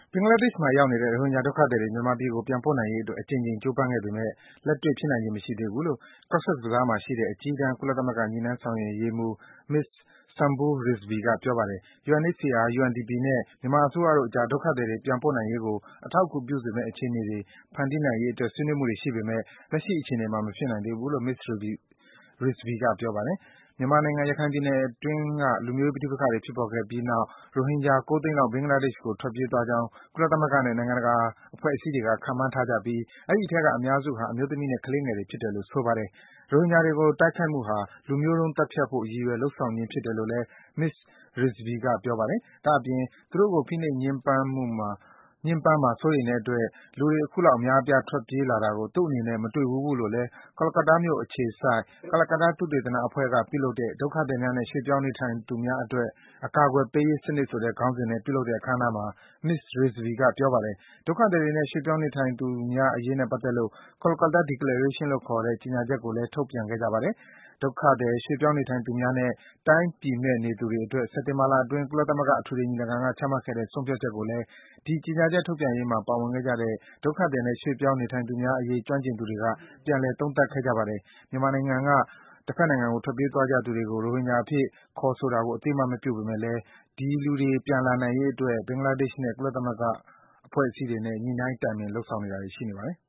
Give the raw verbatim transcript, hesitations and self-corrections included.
ဘင်္ဂလားဒေ့ရှ်မှာရောက်နေတဲ့ ရိုဟင်ဂျာဒုက္ခသည်တွေ မြန်မာပြည်ကို ပြန်ပို့နိုင်ရေးအတွက် အကြိမ်ကြိမ် ကြိုးပမ်းခဲ့ပေမယ့် လက်တွေ့ဖြစ်နိုင်ခြင်း မရှိသေးဘူးလို့ Cox's Bazar မှာရှိတဲ့ အကြီးတန်း ကုလသမဂ္ဂ ညှိနှိုင်းဆောင်ရွက်ရေးမှူး Ms. Sumbul Rizvi က ပြောပါတယ်။ ယူအန် အိတ်စီအာ ယူအန်ဒီပီ နဲ့ မြန်မာအစိုးရတို့အကြား ဒုက္ခသည်တွေ ပြန်ပို့နိုင်ရေးကို အထောက်အကူပြုစေမယ့် အခြေအနေတွေ ဖန်တီးနိုင်ရေးအတွက် ဆွေးနွေးမှုတွေ ရှိနေပေမယ့် လက်ရှိအခြေအနေမှာ မဖြစ်နိုင်သေးဘူးလို့ Ms. Rizvi က ပြောပါတယ်။ မြန်မာနိုင်ငံ၊ ရခိုင်ပြည်နယ်အတွင်းက လူမျိုးရေးပဋိပက္ခတွေ ဖြစ်ပေါ်ခဲ့ပြီးနောက် ရိုဟင်ဂျာ ၉ သိန်းလောက် ဘင်္ဂလားဒေ့ရှ်ကို ထွက်ပြေးသွားကြောင်း ကုလသမဂ္ဂနဲ့ နိုင်ငံတကာ အဖွဲ့အစည်းတွေက ခန့်မှန်းထားကြပြီး အဲဒီအထဲက အများစုဟာ အမျိုးသမီးနဲ့ ကလေးငယ်တွေဖြစ်တယ်လို့ ဆိုပါတယ်။ ရိုဟင်ဂျာတွေကို တိုက်ခိုက်မှုဟာ လူမျိုးတုံးသတ်ဖြတ်ဖို့ ရည်ရွယ် လုပ်ဆောင်ခြင်းဖြစ်တယ်လို့လည်း Ms. Rizvi က ပြောပါတယ်။ ဒါ့အပြင် သူတို့ကို ဖိနှိပ်ညှဉ်းပန်းမှာ စိုးရိမ်တဲ့အတွက် လူတွေ အခုလောက် အများအပြား ထွက်ပြေးလာတာကို သူ့အနေနဲ့ မတွေ့ဘူးဘူးလို့လည်း Kolkata မြို့အခြေစိုက် ကာလကတ္တား သုတေသနအဖွဲ့က ပြုလုပ်တဲ့ ဒုက္ခသည်များနဲ့ ရွေ့ပြောင်းနေထိုင်သူများအတွက် အကာအကွယ်ပေးရေးစနစ်ဆိုတဲ့ ခေါင်းစဉ်နဲ့ ပြုလုပ်တဲ့ အခမ်းအနားမှာ Ms. Rizvi က ပြောပါတယ်။ ဒုက္ခသည်တွေနဲ့ ရွေ့ပြောင်းနေထိုင်သူများအရေးနဲ့ ပတ်သက်လို့ Kolkata Declaration လို့ခေါ်တဲ့ ကြေညာချက်ကိုလည်း ထုတ်ပြန်ခဲ့ကြပါတယ်။ ဒုက္ခသည်၊ ရွေ့ပြောင်းနေထိုင်သူများနဲ့ တိုင်းပြည်မဲ့နေသူတွေအတွက် စက်တင်ဘာလအတွင်း ကုလသမဂ္ဂ အထွေထွေညီလာခံက ချမှတ်ခဲ့တဲ့ ဆုံးဖြတ်ချက်ကိုလည်း ဒီ ကြေညာချက်ထုတ်ပြန်ရေးမှာ ပါဝင်ခဲ့ကြတဲ့ ဒုက္ခသည်နဲ့ ရွေ့ပြောင်းနေထိုင်သူများအရေး ကျွမ်းကျင်သူတွေက ပြန်လည် သုံးသပ်ခဲ့ကြပါတယ်။ မြန်မာနိုင်ငံက တဘက်နိုင်ငံကို ထွက်ပြေးသွားကြသူတွေကို ရိုဟင်ဂျာအဖြစ် ခေါ်ဆိုတာကို အသိအမှတ်မပြုပေမယ့်လည်း ဒီလူတွေ ပြန်လာနိုင်ရေးအတွက် ဘင်္ဂလားဒေ့ရှ်နဲ့ ကုလသမဂ္ဂအဖွဲ့အစည်းတွေနဲ့ ညှိနှိုင်း တိုင်ပင် လုပ်ဆောင်နေတာတွေ ရှိနေပါတယ်